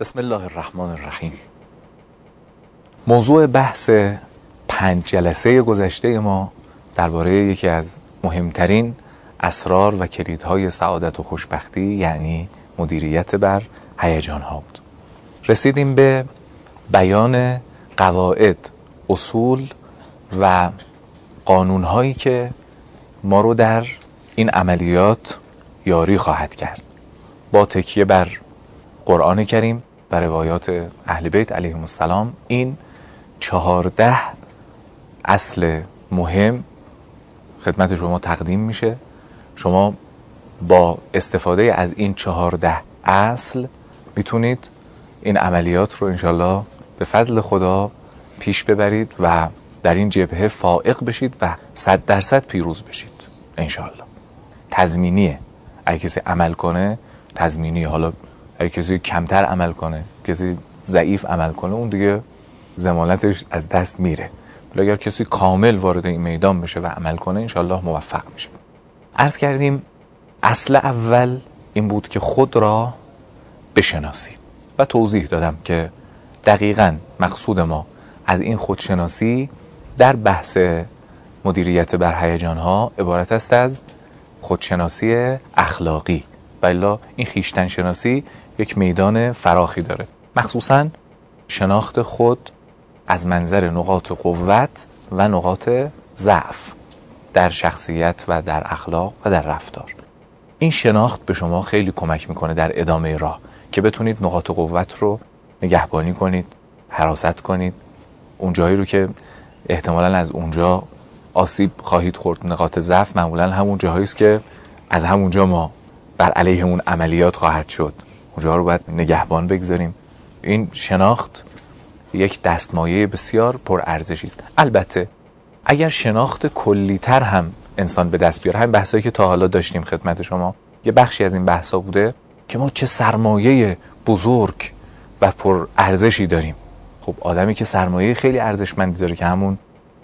بسم الله الرحمن الرحیم. موضوع بحث 5 جلسه گذشته ما درباره یکی از مهمترین اسرار و کلیدهای سعادت و خوشبختی، یعنی مدیریت بر هیجان‌ها بود. رسیدیم به بیان قواعد، اصول و قانون‌هایی که ما رو در این عملیات یاری خواهد کرد، با تکیه بر قرآن کریم و روایات اهل بیت علیهم السلام. این 14 اصل مهم خدمت شما تقدیم میشه. شما با استفاده از این 14 اصل میتونید این عملیات رو انشالله به فضل خدا پیش ببرید و در این جبهه فائق بشید و 100% پیروز بشید انشالله. تضمینیه. اگه کسی عمل کنه تضمینیه. حالا اگه کسی کمتر عمل کنه، کسی ضعیف عمل کنه، اون دیگه ضمانتش از دست میره. ولی اگر کسی کامل وارد این میدان بشه و عمل کنه انشالله موفق میشه. عرض کردیم اصل اول این بود که خود را بشناسید و توضیح دادم که دقیقاً مقصود ما از این خودشناسی در بحث مدیریت بر هیجان‌ها عبارت است از خودشناسی اخلاقی. بلا این خویشتن شناسی یک میدان فراخی داره، مخصوصاً شناخت خود از منظر نقاط قوت و نقاط ضعف در شخصیت و در اخلاق و در رفتار. این شناخت به شما خیلی کمک میکنه در ادامه راه که بتونید نقاط قوت رو نگهبانی کنید، حراست کنید. اون جایی رو که احتمالاً از اونجا آسیب خواهید خورد، نقاط ضعف معمولاً همون جاهایی است که از همونجا ما بر علیه اون عملیات خواهد شد. اونجا رو باید نگهبان بگذاریم. این شناخت یک دستمایه بسیار پر ارزشی است. البته اگر شناخت کلی‌تر هم انسان به دست بیاره، همین بحثایی که تا حالا داشتیم خدمت شما، یه بخشی از این بحثا بوده که ما چه سرمایه بزرگ و پر ارزشی داریم. خب آدمی که سرمایه خیلی ارزشمندی داره که همون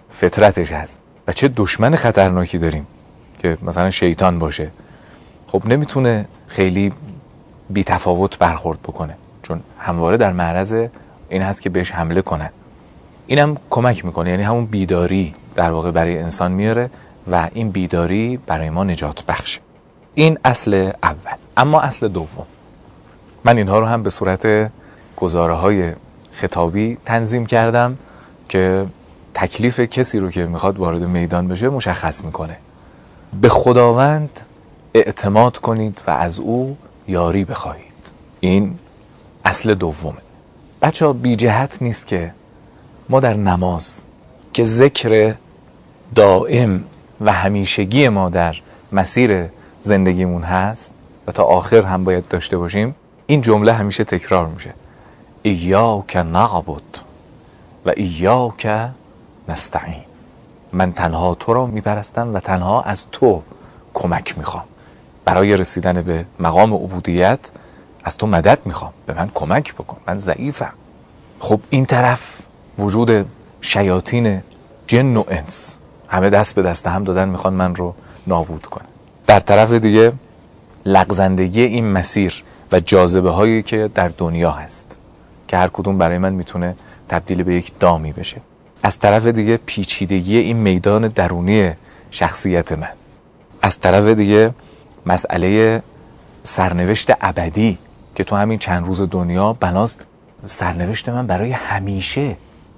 فطرتش هست، و چه دشمن خطرناکی داریم که مثلا شیطان باشه. خب نمیتونه خیلی بی تفاوت برخورد بکنه، چون همواره در معرض این هست که بهش حمله کنن. اینم کمک میکنه، یعنی همون بیداری در واقع برای انسان میاره و این بیداری برای ما نجات بخشه. این اصل اول. اما اصل دوم، من اینها رو هم به صورت گزاره‌های خطابی تنظیم کردم که تکلیف کسی رو که میخواد وارد میدان بشه مشخص میکنه. به خداوند اعتماد کنید و از او یاری بخواهید. این اصل دومه. بچه‌ها بی جهت نیست که ما در نماز که ذکر دائم و همیشگی ما در مسیر زندگیمون هست و تا آخر هم باید داشته باشیم، این جمله همیشه تکرار میشه: ایاک نعبد و ایاک نستعین. من تنها تو را میپرستم و تنها از تو کمک میخوام. برای رسیدن به مقام عبودیت از تو مدد میخوام، به من کمک بکن، من ضعیفم. خب این طرف وجود شیاطین جن و انس همه دست به دست هم دادن، میخوان من رو نابود کنن. در طرف دیگه لغزندگی این مسیر و جاذبه هایی که در دنیا هست که هر کدوم برای من میتونه تبدیل به یک دامی بشه. از طرف دیگه پیچیدگی این میدان درونی شخصیت من. از طرف دیگه مسئله سرنوشت ابدی که تو همین چند روز دنیا بناست سرنوشت من برای همیشه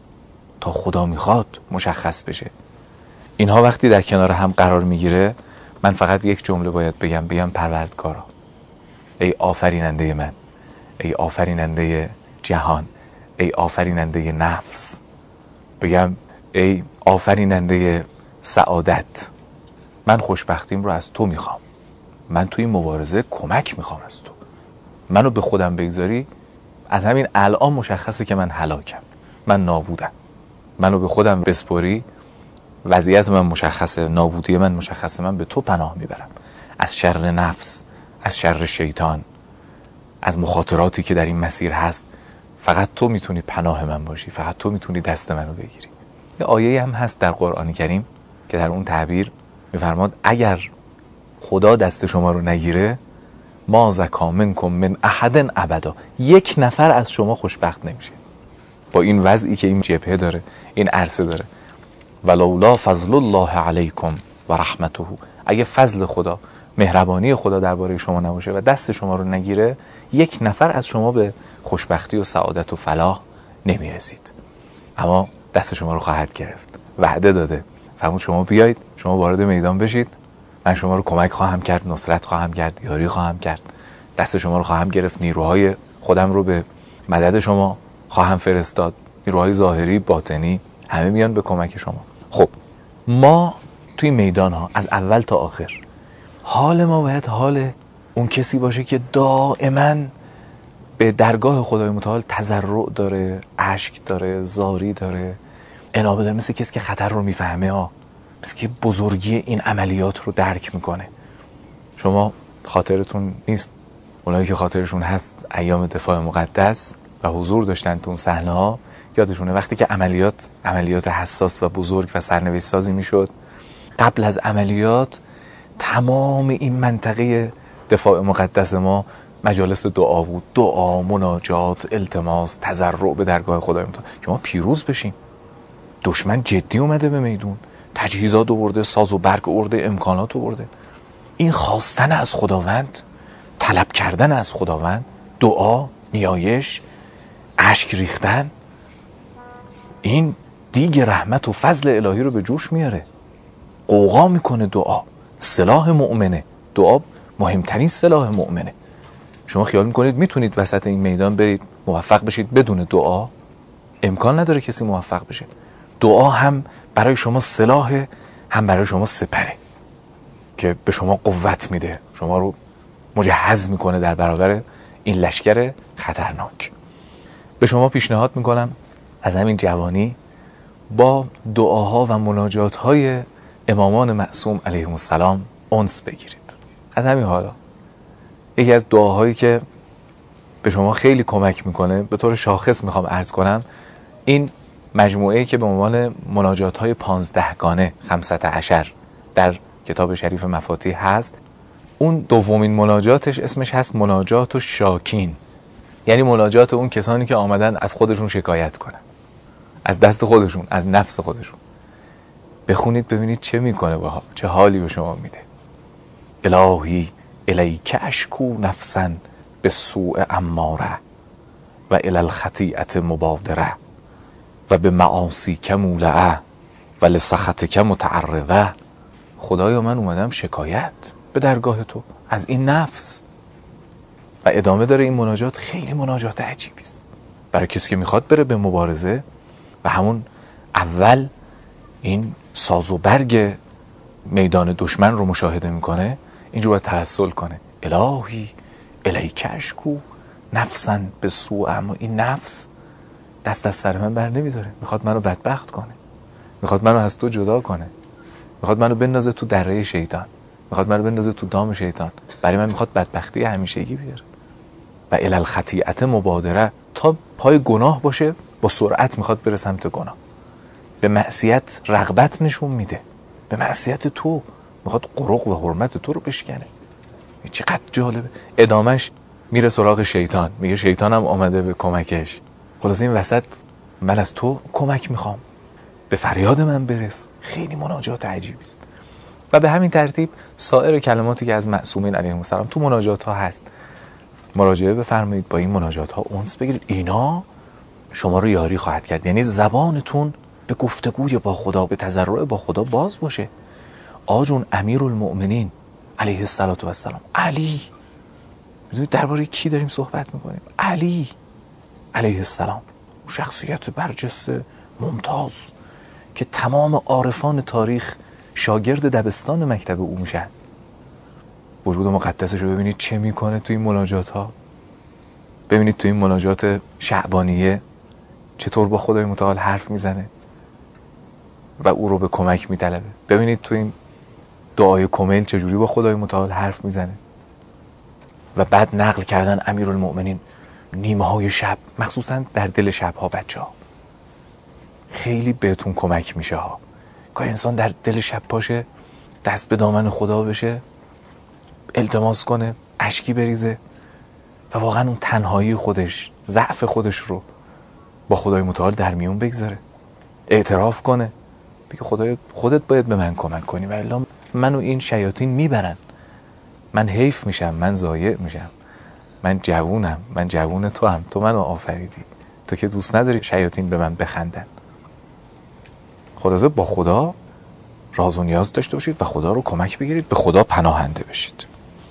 تا خدا میخواد مشخص بشه. اینها وقتی در کنار هم قرار میگیره، من فقط یک جمله باید بگم پروردگارا، ای آفریننده من، ای آفریننده جهان، ای آفریننده نفس، بگم ای آفریننده سعادت، من خوشبختیم رو از تو میخوام. من توی این مبارزه کمک میخوام از تو. منو به خودم بگذاری، از همین الان مشخصه که من هلاکم، من نابودم. منو به خودم بسپاری، وضعیت من مشخصه، نابودی من مشخصه، من به تو پناه میبرم. از شر نفس، از شر شیطان، از مخاطراتی که در این مسیر هست، فقط تو میتونی پناه من باشی، فقط تو میتونی دست منو بگیری. یه آیه هم هست در قرآن کریم که در اون تعبیر میفرماد اگر خدا دست شما رو نگیره ما زکا منکم من احد ابدا، یک نفر از شما خوشبخت نمیشه با این وضعی که این جبهه داره، این عرصه داره. ولولا فضل الله علیکم و رحمته، اگه فضل خدا، مهربانی خدا درباره شما نباشه و دست شما رو نگیره، یک نفر از شما به خوشبختی و سعادت و فلاح نمیرسید. اما دست شما رو خواهد گرفت، وعده داده، فرمود شما بیایید، شما وارد میدان بشید، من شما رو کمک خواهم کرد، نصرت خواهم کرد، یاری خواهم کرد، دست شما رو خواهم گرفت، نیروهای خودم رو به مدد شما خواهم فرستاد، نیروهای ظاهری، باطنی، همه میان به کمک شما. خب ما توی میدان ها از اول تا آخر حال ما باید حال اون کسی باشه که دائما به درگاه خدای متعال تضرع داره، اشک داره، زاری داره، انابه داره، مثل کسی که خطر رو میفهمه ها، مثل که بزرگی این عملیات رو درک میکنه. شما خاطرتون نیست، اونایی که خاطرشون هست ایام دفاع مقدس و حضور داشتن تو اون صحنه ها، یادشونه وقتی که عملیات حساس و بزرگ و سرنوشت سازی میشد، قبل از عملیات تمام این منطقه دفاع مقدس ما مجالس دعا بود، دعا، مناجات، التماس، تضرع به درگاه خدای متعال که ما پیروز بشیم. دشمن جدی اومده به میدون، تجهیزات آورده، ساز و برگ آورده، امکانات آورده. این خواستن از خداوند، طلب کردن از خداوند، دعا، نیایش، اشک ریختن، این دیگ رحمت و فضل الهی رو به جوش میاره. قوقا میکنه دعا، سلاح مؤمنه. دعا مهمترین سلاح مؤمنه. شما خیال میکنید میتونید وسط این میدان برید موفق بشید بدون دعا؟ امکان نداره کسی موفق بشه. دعا هم برای شما سلاح، هم برای شما سپره که به شما قوت میده، شما رو مجهز میکنه در برابر این لشکر خطرناک. به شما پیشنهاد میکنم از همین جوانی با دعاها و مناجاتهای امامان معصوم علیهم السلام انس بگیرید. از همین حالا یکی از دعاهایی که به شما خیلی کمک میکنه، به طور شاخص میخوام عرض کنم، این مجموعه‌ای که به عنوان مناجات‌های 15 گانه 15 در کتاب شریف مفاتیح هست، اون دومین مناجاتش اسمش هست مناجات و شاکین، یعنی مناجات اون کسانی که آمدن از خودشون شکایت کنن، از دست خودشون، از نفس خودشون. بخونید ببینید چه میکنه باها، چه حالی به شما میده. الهی الیک اشکو نفسا به سوء اماره و الی الخطیئت مبادره و به معاصی که مولعه و لسخط که متعرضه. خدایا من اومدم شکایت به درگاه تو از این نفس. و ادامه داره این مناجات. خیلی مناجات عجیبی است برای کسی که میخواد بره به مبارزه و همون اول این ساز و برگ میدان دشمن رو مشاهده میکنه، اینجور باید توسل کنه. الهی الیک اشکو نفسا به سوء، اما این نفس دست از سر من بر نمیداره، میخواد منو بدبخت کنه، میخواد منو از تو جدا کنه، میخواد منو بندازه تو دره شیطان، میخواد منو بندازه تو دام شیطان، برای من میخواد بدبختی همیشگی بیاره. و الی الخطیئت مبادره، تا پای گناه باشه با سرعت میخواد بره سمت گناه، به معصیت رغبت نشون میده، به معصیت تو میخواد قرق و حرمت تو رو بشکنه. چقدر جالبه. ادامش میره سراغ شیطان، میگه شیطانم آمده به کمکش. خلاص این وسط من از تو کمک میخوام، به فریاد من برس. خیلی مناجات عجیبی است. و به همین ترتیب سایر کلماتی که از معصومین علیهم السلام تو مناجات ها هست، مراجعه بفرمایید، با این مناجات ها انس بگیرید. اینا شما رو یاری خواهد کرد. یعنی زبانتون به گفتگوی با خدا، به تضرع با خدا باز باشه. آجون امیرالمؤمنین علیه السلام، علی، میدونید درباره کی داریم صحبت میکنیم؟ علی علیه السلام، شخصیت برجسته ممتاز که تمام عارفان تاریخ شاگرد دبستان مکتب او میشن. وجود مقدسش رو ببینید چه میکنه توی این مناجات ها. ببینید توی این مناجات شعبانیه چطور با خدای متعال حرف میزنه و او رو به کمک میطلبه. ببینید توی این دعای کمیل چجوری با خدای متعال حرف میزنه. و بعد نقل کردن امیرالمؤمنین نیمه های شب، مخصوصا در دل شب ها بچه ها، خیلی بهتون کمک میشه ها. که انسان در دل شب پاشه، دست به دامن خدا بشه، التماس کنه، اشکی بریزه و واقعا اون تنهایی خودش، ضعف خودش رو با خدای متعال در میون بگذاره، اعتراف کنه، بگه خدای خودت باید به من کمک کنی و الا منو این شیاطین میبرن، من حیف میشم، من ضایع میشم، من جوونم، من جوون تو هم، تو منو آفریدی، تو که دوست نداری شیاطین به من بخندن. خلاصه با خدا راز و نیاز داشته باشید و خدا رو کمک بگیرید، به خدا پناهنده بشید.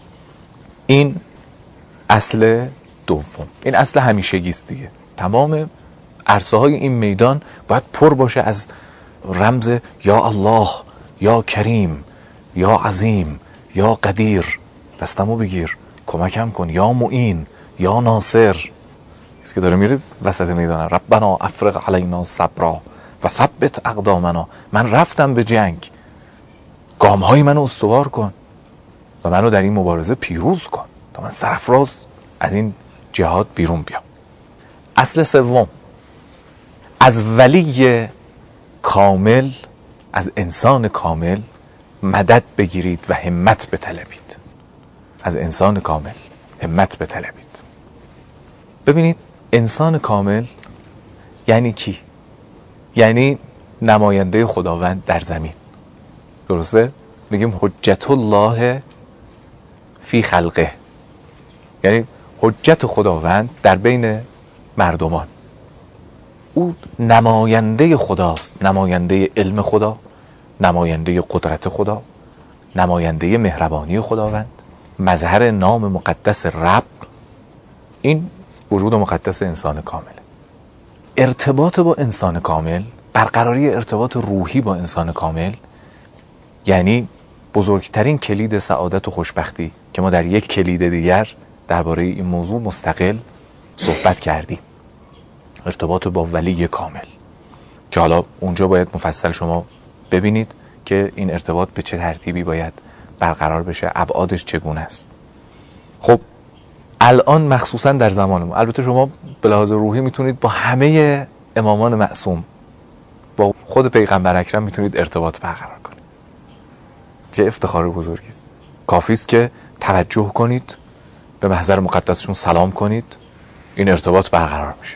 این اصل دوم. این اصل همیشگی است دیگه. تمام عرصه های این میدان باید پر باشه از رمز یا الله، یا کریم، یا عظیم، یا قدیر، دستمو بگیر، کمکم کن، یا معین، یا ناصر. کسی که داره میره وسط میدان، ربنا افرغ علینا صبرا و ثبت اقدامنا، من رفتم به جنگ، گامهای منو استوار کن و منو در این مبارزه پیروز کن تا من سرفراز از این جهاد بیرون بیام. اصل سوم، از ولی کامل، از انسان کامل مدد بگیرید و همت بطلبید. از انسان کامل همت بطلبید. ببینید انسان کامل یعنی کی؟ یعنی نماینده خداوند در زمین. درسته؟ میگیم حجت الله فی خلقه، یعنی حجت خداوند در بین مردمان. او نماینده خداست، نماینده علم خدا، نماینده قدرت خدا، نماینده مهربانی خداوند، مظهر نام مقدس رب. این وجود مقدس انسان کامل. ارتباط با انسان کامل، برقراری ارتباط روحی با انسان کامل، یعنی بزرگترین کلید سعادت و خوشبختی که ما در یک کلید دیگر درباره این موضوع مستقل صحبت کردیم. ارتباط با ولی کامل که حالا اونجا باید مفصل شما ببینید که این ارتباط به چه ترتیبی باید برقرار بشه، ابعادش چگونه است. خب الان مخصوصا در زمان ما، البته شما به لحاظ روحی میتونید با همه امامان معصوم، با خود پیغمبر اکرم میتونید ارتباط برقرار کنید. چه افتخار بزرگی است. کافی است که توجه کنید، به محضر مقدسشون سلام کنید، این ارتباط برقرار میشه.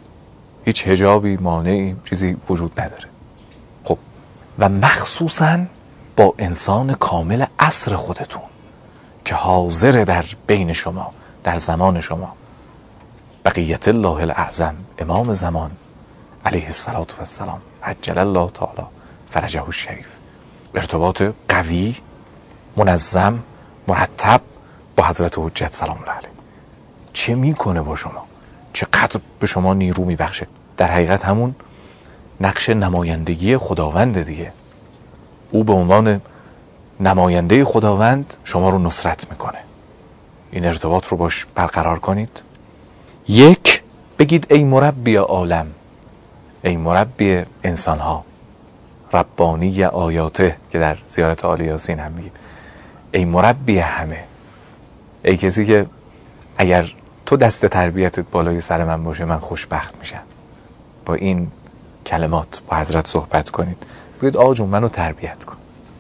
هیچ حجابی، مانعی، چیزی وجود نداره. خب و مخصوصا با انسان کامل عصر خودتون که حاضر در بین شما، در زمان شما، بقیت الله الاعظم، امام زمان علیه السلام عجل الله تعالی فرجه الشریف، ارتباط قوی، منظم، مرتب با حضرت حجت سلام الله علیه. چه میکنه با شما؟ چقدر به شما نیرو میبخشه. در حقیقت همون نقش نمایندگی خداوند دیگه. او به عنوان نماینده خداوند شما رو نصرت میکنه. این ارتباط رو باش برقرار کنید. یک، بگید ای مربی عالم، ای مربی انسانها، ربانی آیاته که در زیارت آل یاسین هم میگیم، ای مربی همه، ای کسی که اگر تو دست تربیتت بالای سر من باشه من خوشبخت میشم. با این کلمات با حضرت صحبت کنید، بگید آقا جون منو تربیت کن،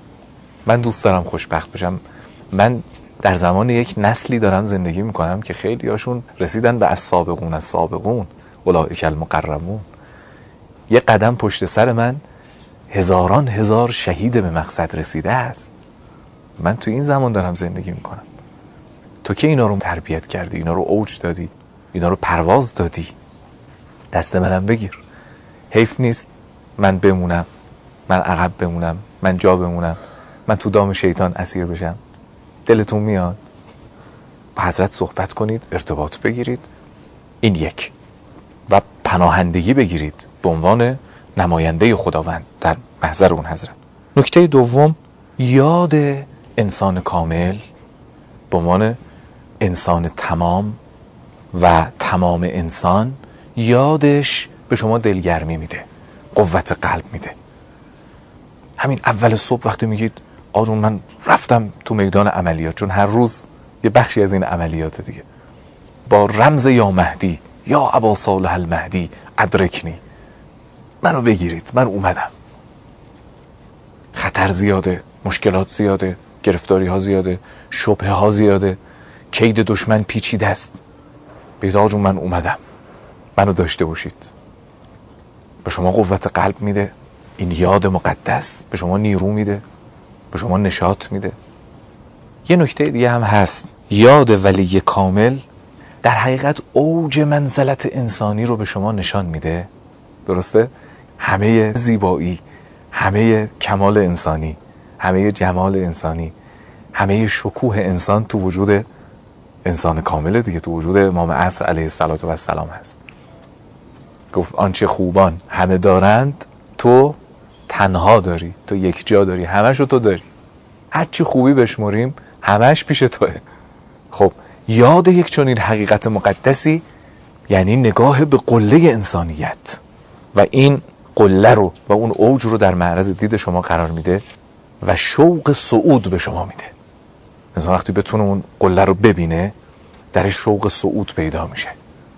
من دوست دارم خوشبخت بشم. من در زمان یک نسلی دارم زندگی میکنم که خیلی هاشون رسیدن به السابقون اولئک المقربون. یه قدم پشت سر من هزاران هزار شهید به مقصد رسیده است. من تو این زمان دارم زندگی میکنم. تو که اینا رو تربیت کردی، اینا رو اوج دادی، اینا رو پرواز دادی، دست منم بگیر. حیف نیست من بمونم، من عقب بمونم، من جا بمونم، من تو دام شیطان اسیر بشم. دلتون میاد؟ با حضرت صحبت کنید، ارتباط بگیرید. این یک. و پناهندگی بگیرید به عنوان نماینده خداوند در محضر اون حضرت. نکته دوم، یاد انسان کامل به عنوان انسان تمام و تمام انسان، یادش به شما دلگرمی میده، قوت قلب میده. همین اول صبح وقتی میگید آجون من رفتم تو میدان عملیات، چون هر روز یه بخشی از این عملیات دیگه، با رمز یا مهدی، یا ابا صالح المهدی ادرکنی، منو بگیرید، من اومدم. خطر زیاده، مشکلات زیاده، گرفتاری ها زیاده، شبهه ها زیاده. کید دشمن پیچیده است. بیدار جون من اومدم، منو داشته باشید. به شما قوت قلب میده این یاد مقدس، به شما نیرو میده، به شما نشاط میده. یه نکته دیگه هم هست، یاد ولی کامل در حقیقت اوج منزلت انسانی رو به شما نشان میده. درسته؟ همه زیبایی، همه کمال انسانی، همه جمال انسانی، همه شکوه انسان تو وجود انسان کامل دیگه، تو وجود امام عصر علیه السلام هست. گفت آنچه خوبان همه دارند تو تنها داری، تو یک جا داری، همش رو تو داری. هرچی خوبی بشمریم همش پیش توه. خب یاد یک چنین حقیقت مقدسی یعنی نگاه به قله انسانیت و این قله رو و اون اوج رو در معرض دید شما قرار میده و شوق صعود به شما میده. مثلا وقتی بتونه اون قله رو ببینه درش شوق صعود پیدا میشه،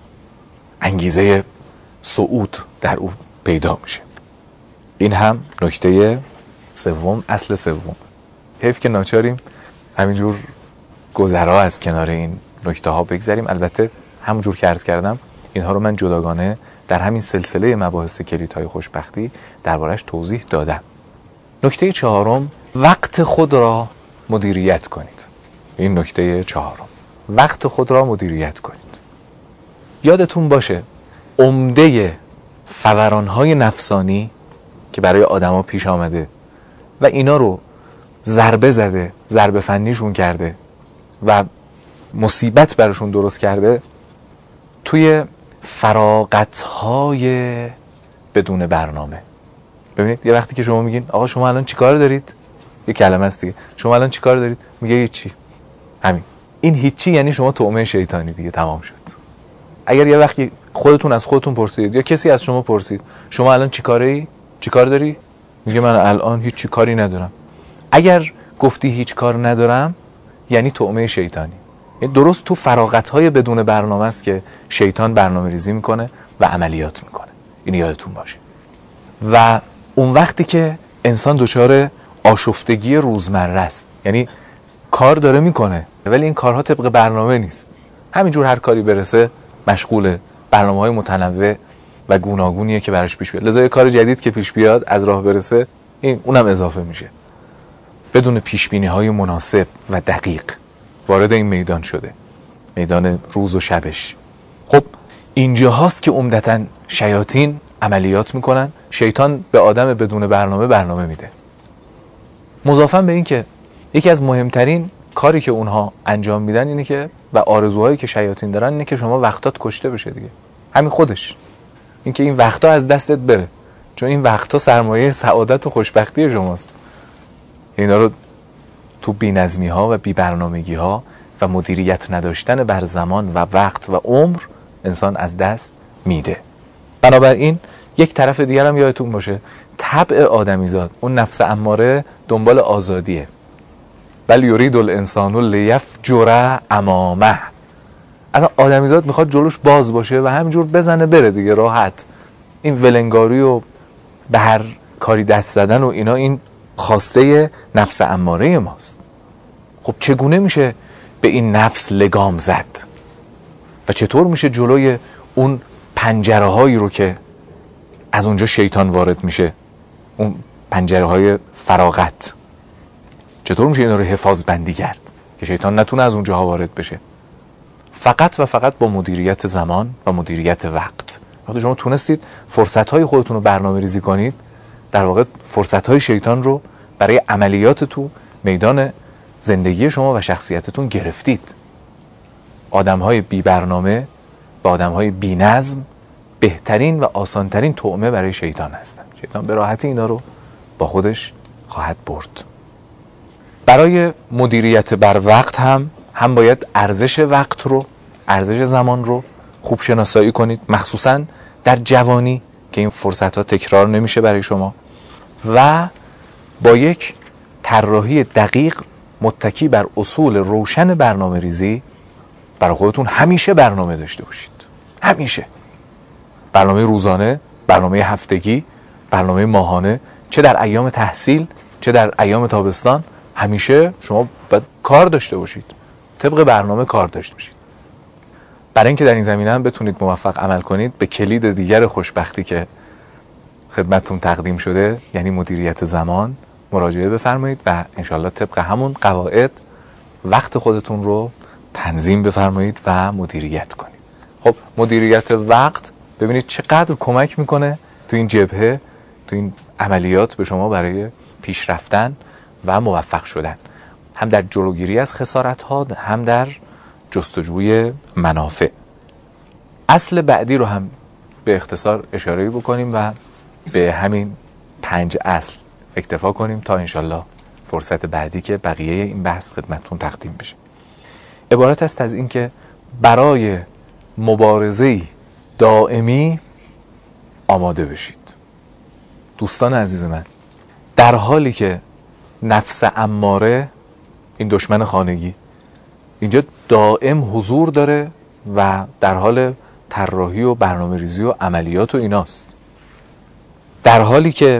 انگیزه صعود در او پیدا میشه. این هم نکته سوم، اصل سوم. حیف که ناچاریم همینجور گذرا از کنار این نکته ها بگذریم. البته همونجور که عرض کردم اینها رو من جداگانه در همین سلسله مباحث کلیدهای خوشبختی دربارش توضیح دادم. نکته چهارم، وقت خود را مدیریت کنید. این نکته چهارم، وقت خود را مدیریت کنید. یادتون باشه عمده فورانهای نفسانی که برای آدما پیش آمده و اینا رو ضربه زده، ضربه فنیشون کرده و مصیبت براشون درست کرده، توی فراغت‌های بدون برنامه. ببینید یه وقتی که شما میگین آقا شما الان چیکار دارید؟ یه کلمه است دیگه، شما الان چیکار دارید؟ میگه هیچی. همین. این هیچی یعنی شما طعمه شیطانی دیگه، تمام شد. اگر یه وقتی خودتون از خودتون پرسید یا کسی از شما پرسید شما الان چیکاره؟ چیکار داری؟ میگه من الان هیچ کاری ندارم. اگر گفتی هیچ کار ندارم یعنی طعمه شیطانی. یعنی درست تو فراغت‌های بدون برنامه است که شیطان برنامه ریزی میکنه و عملیات میکنه. این یادتون باشه. و اون وقتی که انسان دچار آشفتگی روزمره است، یعنی کار داره میکنه ولی این کارها طبق برنامه نیست، همینجور هر کاری برسه مشغول برنامه‌های متنوع و گوناگونیه که براش پیش بیاد. لذا یه کار جدید که پیش بیاد از راه برسه این اونم اضافه میشه. بدون پیشبینی‌های مناسب و دقیق وارد این میدان شده، میدان روز و شبش. خب اینجا هاست که عمدتاً شیاطین عملیات میکنن. شیطان به آدم بدون برنامه میده. مضافاً به این که یکی از مهمترین کاری که اونها انجام میدن اینه که و آرزوهایی که شیاطین دارن اینه که شما وقتات کشته بشه دیگه. همین خودش این که این وقتا از دستت بره، چون این وقتا سرمایه سعادت و خوشبختی شماست. اینا رو تو بی‌نظمی ها و بی‌برنامگی ها و مدیریت نداشتن بر زمان و وقت و عمر انسان از دست میده. بنابراین یک طرف دیگر هم یادتون باشه، طبع آدمیزاد، اون نفس اماره دنبال آزادیه. بل یرید الانسان لیفجر امامه. اصلا آدمیزاد میخواد جلوش باز باشه و همینجور بزنه بره دیگه، راحت. این ولنگاری و به هر کاری دست زدن و اینا این خواسته نفس اماره ماست. خب چگونه میشه به این نفس لگام زد و چطور میشه جلوی اون پنجره هایی رو که از اونجا شیطان وارد میشه، اون پنجره های فراغت، چطور میشه اینا رو حفاظ بندی کرد که شیطان نتونه از اونجاها وارد بشه؟ فقط و فقط با مدیریت زمان و مدیریت وقت. وقتی شما تونستید فرصت‌های خودتون رو برنامه ریزی کنید، در واقع فرصت‌های شیطان رو برای عملیات تو میدان زندگی شما و شخصیتتون گرفتید. آدم‌های بی برنامه و آدم‌های بی نظم بهترین و آسانترین طعمه برای شیطان هستن. شیطان به راحتی اینا رو با خودش خواهد برد. برای مدیریت بر وقت هم باید ارزش وقت رو، ارزش زمان رو خوب شناسایی کنید، مخصوصاً در جوانی که این فرصت‌ها تکرار نمیشه برای شما، و با یک طراحی دقیق متکی بر اصول روشن برنامه ریزی برای خودتون همیشه برنامه داشته باشید. همیشه برنامه روزانه، برنامه هفتگی، برنامه ماهانه، چه در ایام تحصیل چه در ایام تابستان، همیشه شما باید کار داشته باشید. طبق برنامه کار داشته باشید. برای اینکه در این زمینه هم بتونید موفق عمل کنید، به کلید دیگر خوشبختی که خدمتتون تقدیم شده، یعنی مدیریت زمان، مراجعه بفرمایید و انشالله طبق همون قواعد وقت خودتون رو تنظیم بفرمایید و مدیریت کنید. خب مدیریت وقت ببینید چقدر کمک میکنه تو این جبهه، تو این عملیات به شما برای پیش رفتن و موفق شدن، هم در جلوگیری از خسارت ها، هم در جستجوی منافع. اصل بعدی رو هم به اختصار اشاره بکنیم و به همین 5 اصل اکتفا کنیم تا انشالله فرصت بعدی که بقیه این بحث خدمتتون تقدیم بشه. عبارت است از این که برای مبارزه دائمی آماده بشید. دوستان عزیز من، در حالی که نفس اماره، این دشمن خانگی، اینجا دائم حضور داره و در حال طراحی و برنامه ریزی و عملیات و ایناست، در حالی که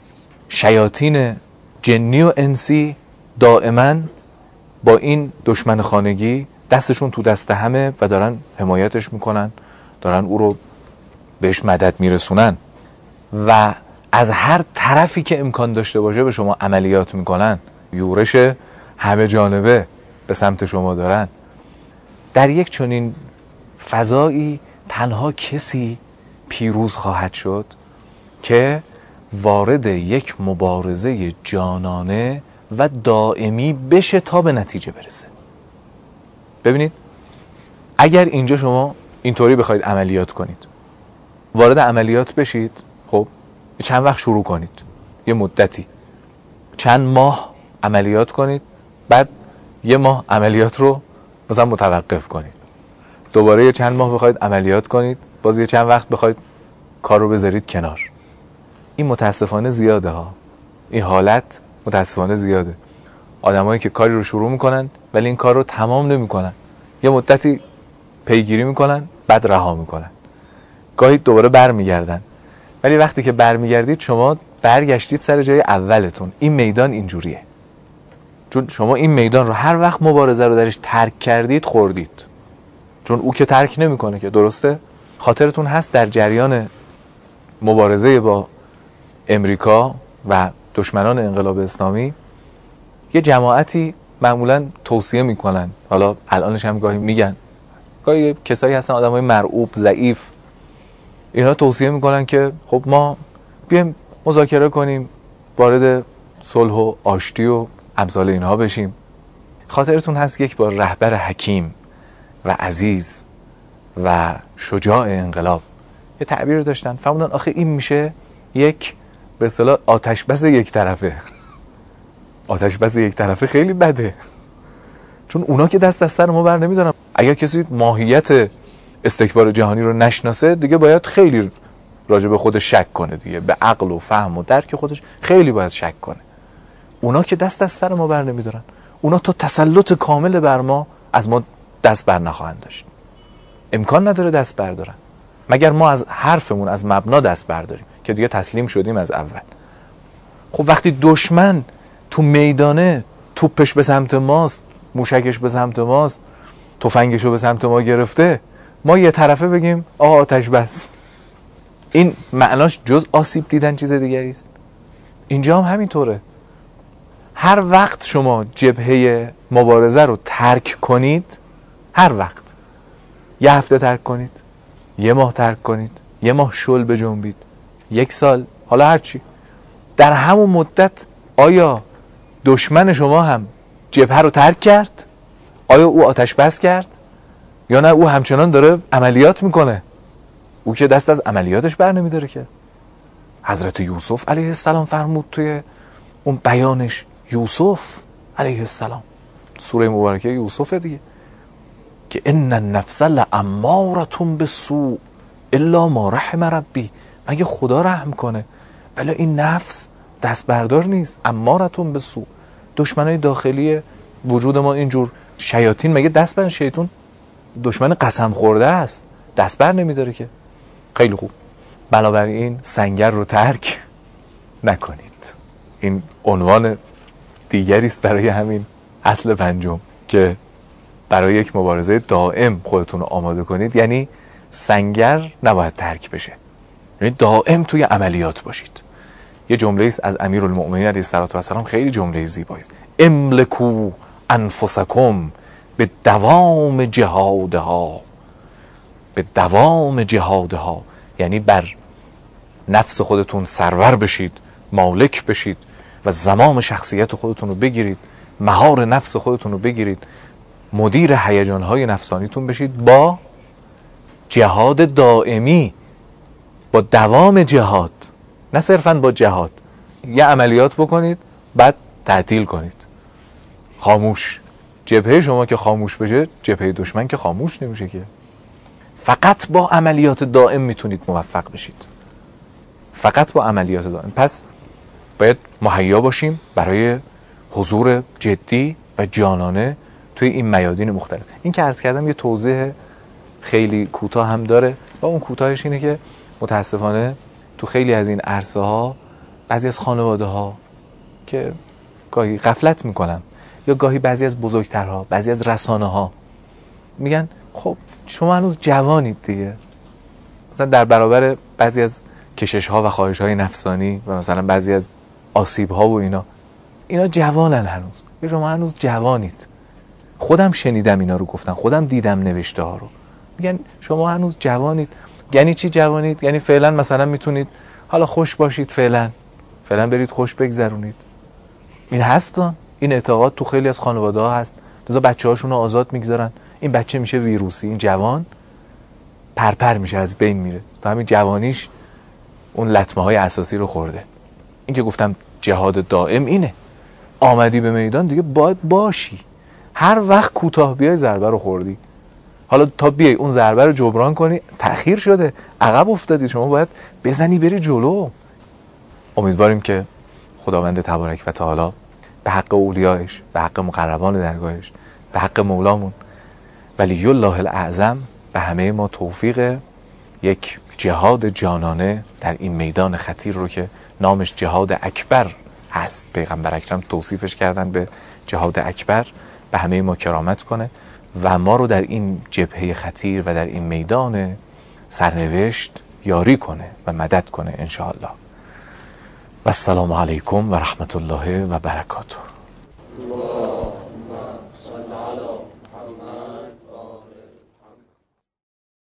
شیاطین جنی و انسی دائما با این دشمن خانگی دستشون تو دست همه و دارن حمایتش میکنن، دارن او رو بهش مدد میرسونن و از هر طرفی که امکان داشته باشه به شما عملیات میکنن، یورش همه جانبه به سمت شما دارن. در یک چنین فضایی تنها کسی پیروز خواهد شد که وارد یک مبارزه جانانه و دائمی بشه تا به نتیجه برسه. ببینید اگر اینجا شما اینطوری بخواید عملیات کنید، وارد عملیات بشید، خب چند وقت شروع کنید، یه مدتی چند ماه عملیات کنید، بعد یه ماه عملیات رو مثلا متوقف کنید، دوباره یه چند ماه بخواید عملیات کنید، باز یه چند وقت بخواید کار رو بذارید کنار. این متاسفانه زیاده ها، این حالت متاسفانه زیاده. آدمایی که کاری رو شروع میکنن ولی این کار رو تمام نمیکنن، یه مدتی پیگیری میکنن بعد رها میکنن، گاهی دوباره برمیگردن، ولی وقتی که برمیگردید شما برگشتید سر جای اولتون. این میدان اینجوریه، چون شما این میدان رو هر وقت مبارزه رو درش ترک کردید خوردید، چون او که ترک نمیکنه که، درسته؟ خاطرتون هست در جریان مبارزه با امریکا و دشمنان انقلاب اسلامی یه جماعتی معمولا توصیه میکنن، حالا الانش هم گاهی میگن، گاهی کسایی هستن آدمای مرعوب ضعیف، اینا توصیه میکنن که خب ما بیایم مذاکره کنیم، وارد صلح و آشتی و امثال اینها بشیم. خاطرتون هست یک بار رهبر حکیم و عزیز و شجاع انقلاب یه تعبیر داشتن، فرمودن آخه این میشه یک به اصطلاح آتش بس یک طرفه. آتش بس یک طرفه خیلی بده، چون اونا که دست از سر ما بر نمیدارن. اگر کسی ماهیت استکبار جهانی رو نشناسه دیگه باید خیلی راجع به خودش شک کنه دیگه، به عقل و فهم و درک خودش خیلی باید شک کنه. اونا که دست از سر ما بر نمیدارن، اونا تا تسلط کامل بر ما از ما دست بر نخواهند داشت. امکان نداره دست بردارن مگر ما از حرفمون از مبنا دست برداریم که دیگه تسلیم شدیم از اول. خب وقتی دشمن تو میدانه توپش به سمت ماست، موشکش به سمت ماست، تفنگشو به سمت ما گرفته، ما یه طرفه بگیم آقا آتش بس، این معناش جز آسیب دیدن چیز دیگری است. اینجا هم همینطوره. هر وقت شما جبهه مبارزه رو ترک کنید، هر وقت یه هفته ترک کنید، یه ماه ترک کنید، یه ماه شل بجنبید، 1 سال، حالا هرچی، در همون مدت آیا دشمن شما هم جبهه رو ترک کرد؟ آیا او آتش بس کرد؟ یا نه او همچنان داره عملیات میکنه؟ او که دست از عملیاتش بر نمیداره که. حضرت یوسف علیه السلام فرمود توی اون بیانش، یوسف علیه السلام، سوره مبارکه یوسف دیگه، که ان النفس لاماره بالسوء الا ما رحم ربی، مگه خدا رحم کنه ولی این نفس دست بردار نیست. اماره بالسوء، دشمنای داخلی وجود ما اینجور شیاطین، مگه دست بر شیطان دشمن قسم خورده است، دست بر نمیداره که. خیلی خوب، بنابراین سنگر رو ترک نکنید. این عنوان دیگری است برای همین اصل 5 که برای یک مبارزه دائم خودتون رو آماده کنید، یعنی سنگر نباید ترک بشه، یعنی دائم توی عملیات باشید. یه جمله است از امیرالمؤمنین علیه السلام، خیلی جمله زیبایی است: املکو انفسکم به دوام جهادها. به دوام جهادها یعنی بر نفس خودتون سرور بشید، مالک بشید و زمام شخصیت خودتون رو بگیرید، مهار نفس خودتون رو بگیرید، مدیر هیجانهای نفسانیتون بشید با جهاد دائمی، با دوام جهاد، نه صرفاً با جهاد. یه عملیات بکنید بعد تعطیل کنید، خاموش. جبهه شما که خاموش بشه، جبهه دشمن که خاموش نمیشه که. فقط با عملیات دائم میتونید موفق بشید، فقط با عملیات دائم. پس باید مهیا باشیم برای حضور جدی و جانانه توی این میادین مختلف. این که عرض کردم یه توضیح خیلی کوتاه هم داره و اون کوتاهش اینه که متاسفانه تو خیلی از این عرصه ها بعضی از خانواده ها که گاهی غفلت میکنن، یا گاهی بعضی از بزرگترها، بعضی از رسانه ها میگن خب شما هنوز جوانید دیگه، مثلا در برابر بعضی از کشش ها و خواهش های نفسانی و مثلا بعضی از آسیب ها و اینا جوانن هنوز، یا شما هنوز جوانید. خودم شنیدم اینا رو گفتن، خودم دیدم نوشته ها رو، میگن شما هنوز جوانید. یعنی چی جوانید؟ یعنی فعلا مثلا میتونید حالا خوش باشید، فعلا برید خوش بگذرونید. این هستن، این اعتقاد تو خیلی از خانواده ها هست، لذا بچه هاشون رو آزاد میگذارن. این بچه میشه ویروسی، این جوان پرپر میشه، از بین میره، تا همین جوانیش اون لطمه های اساسی رو خورده. این که گفتم جهاد دائم اینه، آمدی به میدان دیگه باید باشی، هر وقت کوتاه بیای ضربه رو خوردی، حالا تا بیای اون ضربه رو جبران کنی تأخیر شده، عقب افتادی، شما باید بزنی بری جلو. امیدواریم که خداوند تبارک و تعالی به حق اولیایش، به حق مقربان درگاهش، به حق مولامون ولی الله الاعظم به همه ما توفیق یک جهاد جانانه در این میدان خطیر رو که نامش جهاد اکبر هست، پیغمبر اکرم توصیفش کردن به جهاد اکبر، به همه ما کرامت کنه و ما رو در این جبهه خطیر و در این میدان سرنوشت یاری کنه و مدد کنه انشاءالله. و السلام علیکم و رحمت الله و برکاته.